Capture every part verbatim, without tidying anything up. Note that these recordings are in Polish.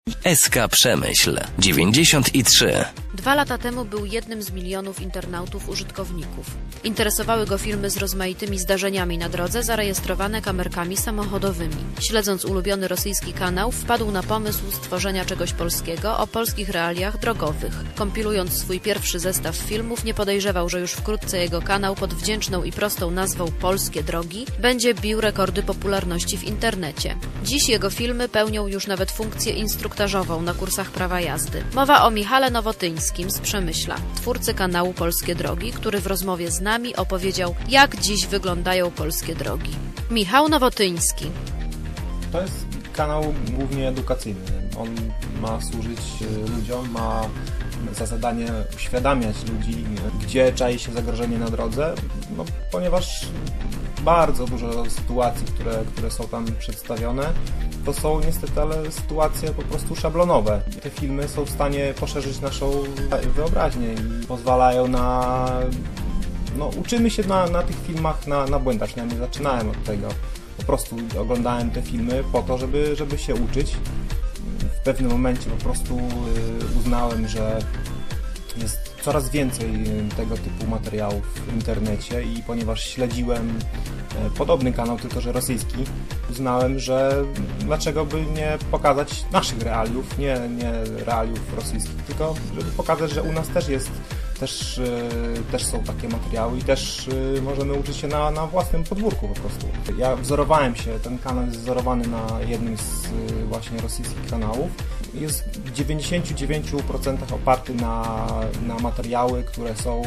S K Przemyśl dziewięćdziesiąt trzy. Dwa lata temu był jednym z milionów internautów użytkowników. Interesowały go filmy z rozmaitymi zdarzeniami na drodze, zarejestrowane kamerkami samochodowymi. Śledząc ulubiony rosyjski kanał, wpadł na pomysł stworzenia czegoś polskiego o polskich realiach drogowych. Kompilując swój pierwszy zestaw filmów, nie podejrzewał, że już wkrótce jego kanał pod wdzięczną i prostą nazwą Polskie Drogi będzie bił rekordy popularności w internecie. Dziś jego filmy pełnią już nawet funkcję instruktażową na kursach prawa jazdy. Mowa o Michale Nowotyńskim z Przemyśla, twórcy kanału Polskie Drogi, który w rozmowie z nami opowiedział, jak dziś wyglądają polskie drogi. Michał Nowotyński. To jest kanał głównie edukacyjny. On ma służyć ludziom, ma za zadanie uświadamiać ludzi, gdzie czai się zagrożenie na drodze, no, ponieważ bardzo dużo sytuacji, które, które są tam przedstawione, to są niestety ale sytuacje po prostu szablonowe. Te filmy są w stanie poszerzyć naszą wyobraźnię i pozwalają na... No, uczymy się na, na tych filmach, na, na błędach. Ja nie zaczynałem od tego. Po prostu oglądałem te filmy po to, żeby, żeby się uczyć. W pewnym momencie po prostu uznałem, że jest coraz więcej tego typu materiałów w internecie i ponieważ śledziłem podobny kanał, tylko że rosyjski, uznałem, że dlaczego by nie pokazać naszych realiów, nie, nie realiów rosyjskich, tylko żeby pokazać, że u nas też jest, też, też są takie materiały i też możemy uczyć się na, na własnym podwórku po prostu. Ja wzorowałem się, ten kanał jest wzorowany na jednym z właśnie rosyjskich kanałów. Jest w dziewięćdziesięciu dziewięciu procentach oparty na, na materiały, które są,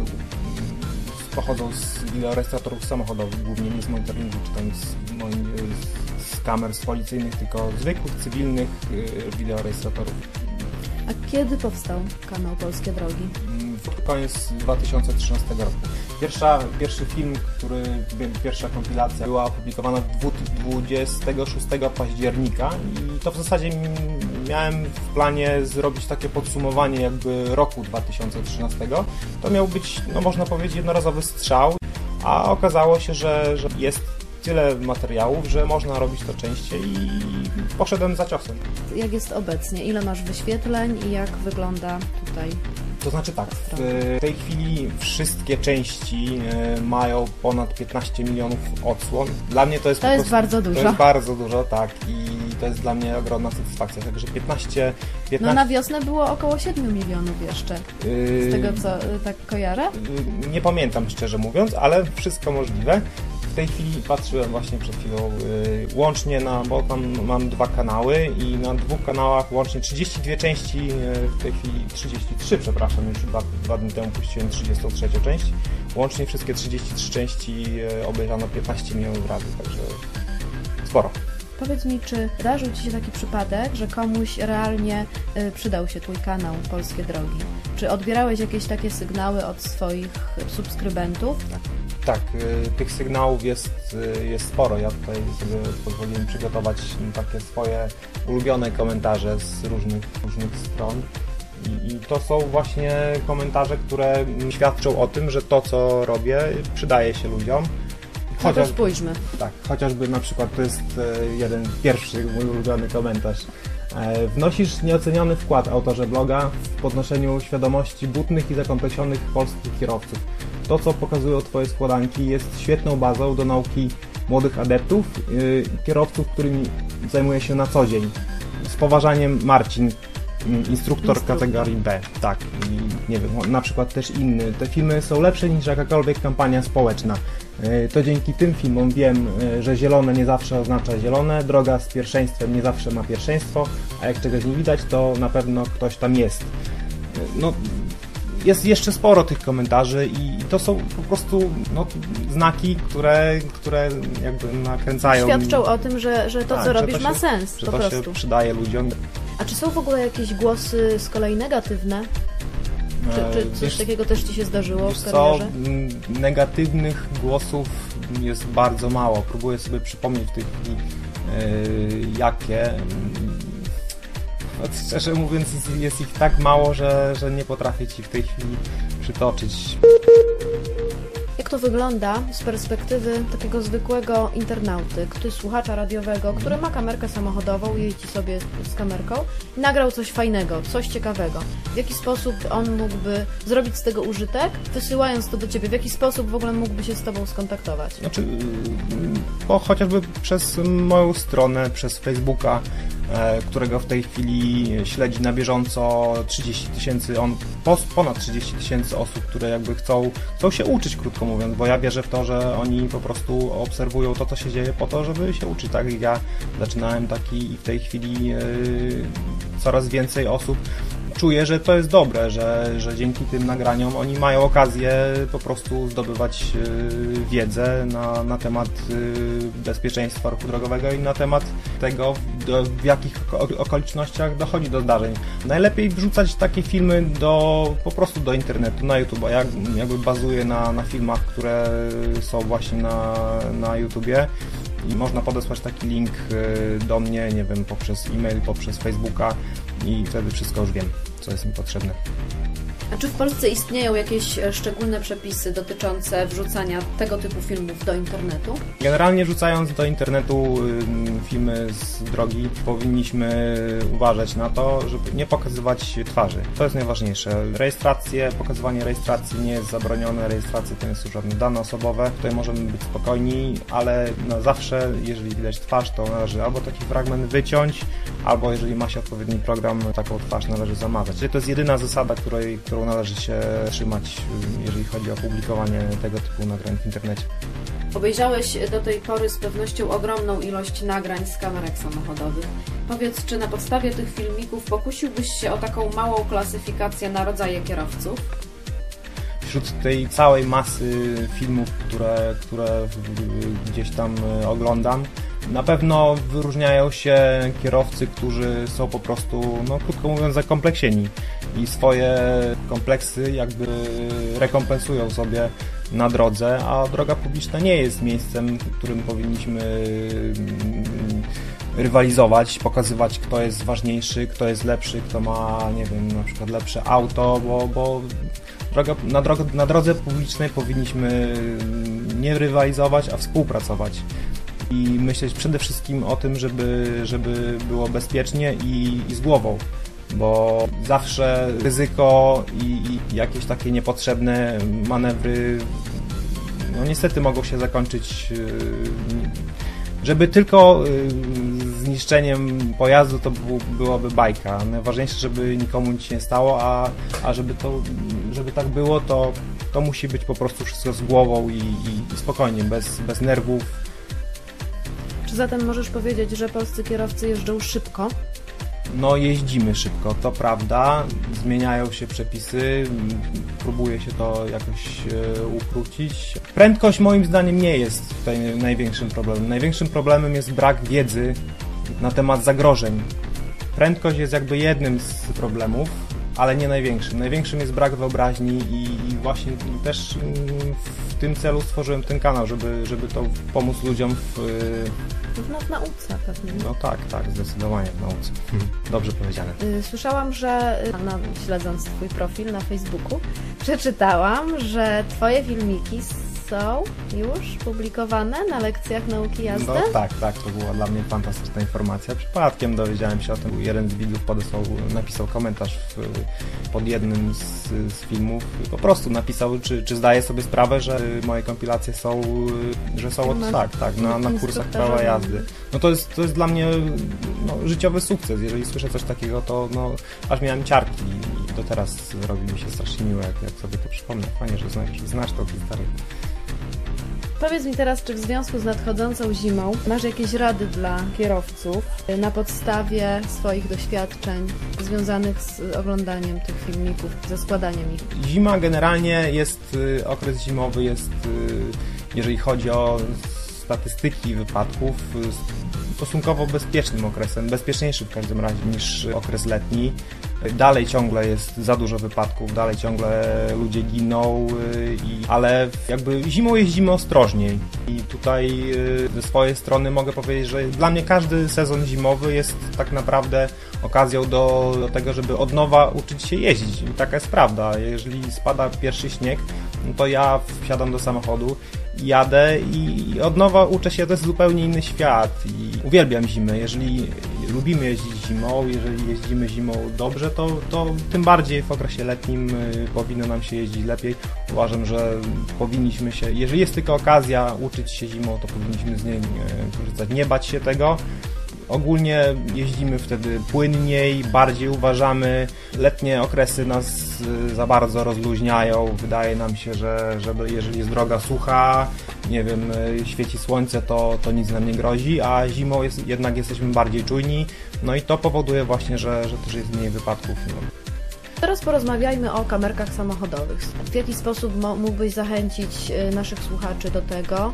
pochodzą z wideorejestratorów samochodowych, głównie nie z monitoringu czy tam z, z kamer z policyjnych, tylko zwykłych, cywilnych wideorejestratorów. A kiedy powstał kanał Polskie Drogi? W koniec dwa tysiące trzynastego roku. Pierwsza, pierwszy film, który, pierwsza kompilacja była opublikowana dwudziestego szóstego października i to w zasadzie miałem w planie zrobić takie podsumowanie jakby roku dwa tysiące trzynastego. To miał być, no można powiedzieć, jednorazowy strzał, a okazało się, że, że jest tyle materiałów, że można robić to częściej i poszedłem za ciosem. Jak jest obecnie? Ile masz wyświetleń i jak wygląda tutaj? To znaczy tak, w tej chwili wszystkie części mają ponad piętnaście milionów odsłon. Dla mnie to jest To jest prostu, bardzo dużo. To jest bardzo dużo, tak. I to jest dla mnie ogromna satysfakcja. Także piętnaście, piętnaście... No na wiosnę było około siedmiu milionów jeszcze. Z tego co tak kojarzę? Nie pamiętam szczerze mówiąc, ale wszystko możliwe. W tej chwili patrzyłem właśnie przed chwilą yy, łącznie na, bo tam mam dwa kanały i na dwóch kanałach łącznie trzydzieści dwie części, yy, w tej chwili trzydzieści trzy, przepraszam, już dwa, dwa dni temu puściłem trzydziestą trzecią część. Łącznie wszystkie trzydzieści trzy części yy, obejrzano piętnaście milionów razy, także sporo. Powiedz mi, czy zdarzył Ci się taki przypadek, że komuś realnie y, przydał się Twój kanał Polskie Drogi? Czy odbierałeś jakieś takie sygnały od swoich subskrybentów? Tak. Tak, tych sygnałów jest, jest sporo. Ja tutaj sobie pozwoliłem przygotować takie swoje ulubione komentarze z różnych, różnych stron. I, I to są właśnie komentarze, które świadczą o tym, że to, co robię, przydaje się ludziom. Chociaż, no to spójrzmy. Tak, chociażby na przykład to jest jeden pierwszy mój ulubiony komentarz. Wnosisz nieoceniony wkład, autorze bloga, w podnoszeniu świadomości butnych i zakompleksionych polskich kierowców. To, co pokazują Twoje składanki, jest świetną bazą do nauki młodych adeptów, yy, kierowców, którymi zajmuję się na co dzień. Z poważaniem, Marcin, instruktor, instruktor kategorii B. Tak, i nie wiem, na przykład też inny. Te filmy są lepsze niż jakakolwiek kampania społeczna. Yy, to dzięki tym filmom wiem, yy, że zielone nie zawsze oznacza zielone, droga z pierwszeństwem nie zawsze ma pierwszeństwo, a jak czegoś nie widać, to na pewno ktoś tam jest. Yy, no, Jest jeszcze sporo tych komentarzy i to są po prostu no, znaki, które, które jakby nakręcają. Świadczą o tym, że, że to, tak, co robisz, to się, ma sens że po to prostu. się przydaje ludziom. A czy są w ogóle jakieś głosy z kolei negatywne? Czy, czy coś wiesz, takiego też Ci się zdarzyło w karierze? Co, negatywnych głosów jest bardzo mało. Próbuję sobie przypomnieć w tej chwili yy, jakie. No, szczerze mówiąc jest ich tak mało, że, że nie potrafię Ci w tej chwili przytoczyć. Jak to wygląda z perspektywy takiego zwykłego internauty, który słuchacza radiowego, który ma kamerkę samochodową, jeździ sobie z kamerką i nagrał coś fajnego, coś ciekawego. W jaki sposób on mógłby zrobić z tego użytek, wysyłając to do Ciebie? W jaki sposób w ogóle mógłby się z Tobą skontaktować? Znaczy, bo chociażby przez moją stronę, przez Facebooka, którego w tej chwili śledzi na bieżąco trzydzieści tysięcy, on ponad trzydzieści tysięcy osób, które jakby chcą, chcą się uczyć, krótko mówiąc, bo ja wierzę w to, że oni po prostu obserwują to, co się dzieje po to, żeby się uczyć, tak? Ja zaczynałem taki i w tej chwili yy, coraz więcej osób czuję, że to jest dobre, że, że dzięki tym nagraniom oni mają okazję po prostu zdobywać yy, wiedzę na, na temat yy, bezpieczeństwa ruchu drogowego i na temat tego, do, w jakich okolicznościach dochodzi do zdarzeń. Najlepiej wrzucać takie filmy do, po prostu do internetu, na YouTube. Ja jakby bazuję na, na filmach, które są właśnie na, na YouTubie. I można podesłać taki link do mnie, nie wiem, poprzez e-mail, poprzez Facebooka i wtedy wszystko już wiem, co jest mi potrzebne. A czy w Polsce istnieją jakieś szczególne przepisy dotyczące wrzucania tego typu filmów do internetu? Generalnie wrzucając do internetu filmy z drogi, powinniśmy uważać na to, żeby nie pokazywać twarzy. To jest najważniejsze. Rejestracje, pokazywanie rejestracji nie jest zabronione. Rejestracja to nie są żadne dane osobowe. Tutaj możemy być spokojni, ale no zawsze, jeżeli widać twarz, to należy albo taki fragment wyciąć, albo jeżeli ma się odpowiedni program, taką twarz należy zamazać. Czyli to jest jedyna zasada, której, którą należy się trzymać, jeżeli chodzi o publikowanie tego typu nagrań w internecie. Obejrzałeś do tej pory z pewnością ogromną ilość nagrań z kamerek samochodowych. Powiedz, czy na podstawie tych filmików pokusiłbyś się o taką małą klasyfikację na rodzaje kierowców? Wśród tej całej masy filmów, które, które gdzieś tam oglądam, na pewno wyróżniają się kierowcy, którzy są po prostu, no krótko mówiąc, zakompleksieni i swoje kompleksy jakby rekompensują sobie na drodze, a droga publiczna nie jest miejscem, w którym powinniśmy rywalizować, pokazywać, kto jest ważniejszy, kto jest lepszy, kto ma, nie wiem, na przykład lepsze auto, bo, bo droga, na, drodze, na drodze publicznej powinniśmy nie rywalizować, a współpracować. I myśleć przede wszystkim o tym, żeby, żeby było bezpiecznie i, i z głową, bo zawsze ryzyko i, i jakieś takie niepotrzebne manewry no niestety mogą się zakończyć, żeby tylko zniszczeniem pojazdu to był, byłoby bajka. Najważniejsze, żeby nikomu nic nie stało, a, a żeby, to, żeby tak było, to, to musi być po prostu wszystko z głową i, i spokojnie, bez, bez nerwów. Czy zatem możesz powiedzieć, że polscy kierowcy jeżdżą szybko? No jeździmy szybko, to prawda, zmieniają się przepisy, próbuje się to jakoś e, ukrócić. Prędkość moim zdaniem nie jest tutaj największym problemem. Największym problemem jest brak wiedzy na temat zagrożeń. Prędkość jest jakby jednym z problemów, ale nie największym. Największym jest brak wyobraźni i, i właśnie też w tym celu stworzyłem ten kanał, żeby, żeby to pomóc ludziom w... No, w nauce pewnie. No tak, tak, zdecydowanie w nauce. Dobrze powiedziane. Słyszałam, że no, śledząc Twój profil na Facebooku, przeczytałam, że Twoje filmiki są już publikowane na lekcjach nauki jazdy? No tak, tak, to była dla mnie fantastyczna informacja. Przypadkiem dowiedziałem się o tym. Jeden z widzów podesłał, napisał komentarz w, pod jednym z, z filmów i po prostu napisał, czy, czy zdaje sobie sprawę, że moje kompilacje są, że są od, tak, tak, na, na kursach prawa jazdy. No to jest, to jest dla mnie no, życiowy sukces. Jeżeli słyszę coś takiego, to no, aż miałem ciarki i do teraz robi mi się strasznie miło, jak, jak sobie to przypomnę. Fajnie, że znasz, znasz tą historię. Powiedz mi teraz, czy w związku z nadchodzącą zimą masz jakieś rady dla kierowców na podstawie swoich doświadczeń związanych z oglądaniem tych filmików, ze składaniem ich? Zima generalnie jest, okres zimowy jest, jeżeli chodzi o statystyki wypadków, stosunkowo bezpiecznym okresem, bezpieczniejszy w każdym razie niż okres letni. Dalej ciągle jest za dużo wypadków, dalej ciągle ludzie giną, i, ale jakby zimą jeździmy ostrożniej. I tutaj ze swojej strony mogę powiedzieć, że dla mnie każdy sezon zimowy jest tak naprawdę okazją do, do tego, żeby od nowa uczyć się jeździć. I taka jest prawda. Jeżeli spada pierwszy śnieg, no to ja wsiadam do samochodu, jadę i od nowa uczę się, to jest zupełnie inny świat i uwielbiam zimę. Jeżeli lubimy jeździć zimą, jeżeli jeździmy zimą dobrze, to, to tym bardziej w okresie letnim powinno nam się jeździć lepiej. Uważam, że powinniśmy się, jeżeli jest tylko okazja uczyć się zimą, to powinniśmy z niej korzystać, nie bać się tego. Ogólnie jeździmy wtedy płynniej, bardziej uważamy. Letnie okresy nas za bardzo rozluźniają. Wydaje nam się, że, że jeżeli jest droga sucha, nie wiem, świeci słońce, to, to nic nam nie grozi, a zimą jest, jednak jesteśmy bardziej czujni. No i to powoduje właśnie, że, że też jest mniej wypadków. No. Teraz porozmawiajmy o kamerkach samochodowych. W jaki sposób mógłbyś zachęcić naszych słuchaczy do tego,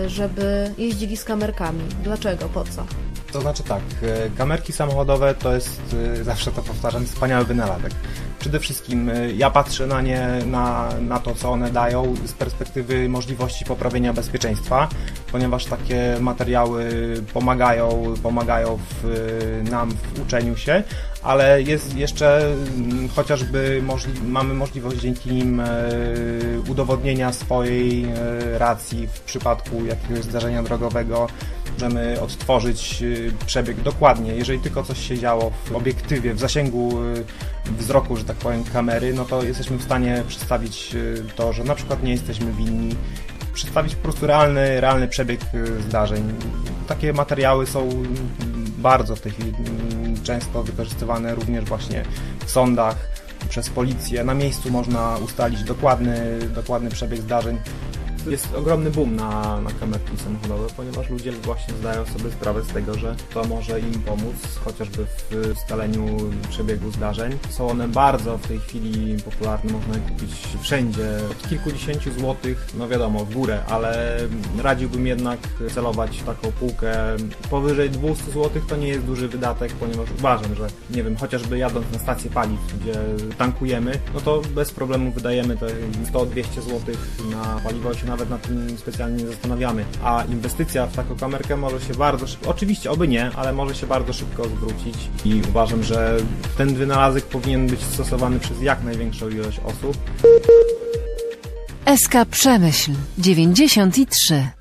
żeby jeździli z kamerkami? Dlaczego? Po co? To znaczy tak, kamerki samochodowe to jest, zawsze to powtarzam, wspaniały wynalazek. Przede wszystkim ja patrzę na nie, na, na to, co one dają z perspektywy możliwości poprawienia bezpieczeństwa, ponieważ takie materiały pomagają, pomagają w, nam w uczeniu się, ale jest jeszcze chociażby możli- mamy możliwość dzięki nim udowodnienia swojej racji w przypadku jakiegoś zdarzenia drogowego. Możemy odtworzyć przebieg dokładnie. Jeżeli tylko coś się działo w obiektywie, w zasięgu wzroku, że tak powiem, kamery, no to jesteśmy w stanie przedstawić to, że na przykład nie jesteśmy winni, przedstawić po prostu realny, realny przebieg zdarzeń. Takie materiały są bardzo w tej chwili często wykorzystywane również właśnie w sądach, przez policję. Na miejscu można ustalić dokładny, dokładny przebieg zdarzeń. Jest ogromny boom na, na kamerki samochodowe, ponieważ ludzie właśnie zdają sobie sprawę z tego, że to może im pomóc, chociażby w ustaleniu przebiegu zdarzeń. Są one bardzo w tej chwili popularne, można je kupić wszędzie. Od kilkudziesięciu złotych, no wiadomo, w górę, ale radziłbym jednak celować w taką półkę powyżej dwieście złotych. To nie jest duży wydatek, ponieważ uważam, że nie wiem, chociażby jadąc na stację paliw, gdzie tankujemy, no to bez problemu wydajemy te sto do dwieście złotych na paliwo, się nawet nad tym specjalnie nie zastanawiamy. A inwestycja w taką kamerkę może się bardzo szybko, oczywiście oby nie, ale może się bardzo szybko zwrócić i uważam, że ten wynalazek powinien być stosowany przez jak największą ilość osób. S K Przemyśl dziewięćdziesiąt trzy.